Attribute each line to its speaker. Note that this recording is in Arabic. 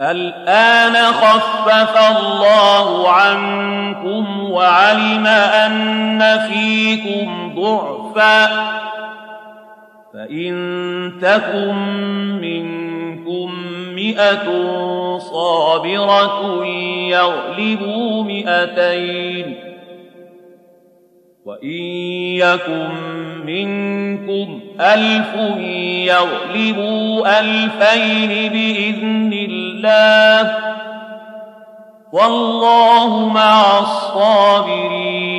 Speaker 1: الآن خفف الله عنكم وعلم أن فيكم ضعفا فإن تكن منكم 100 صابرة يغلبوا 200 وإن يكن منكم 1000 يغلبوا 2000 بإذن الله والله مع الصابرين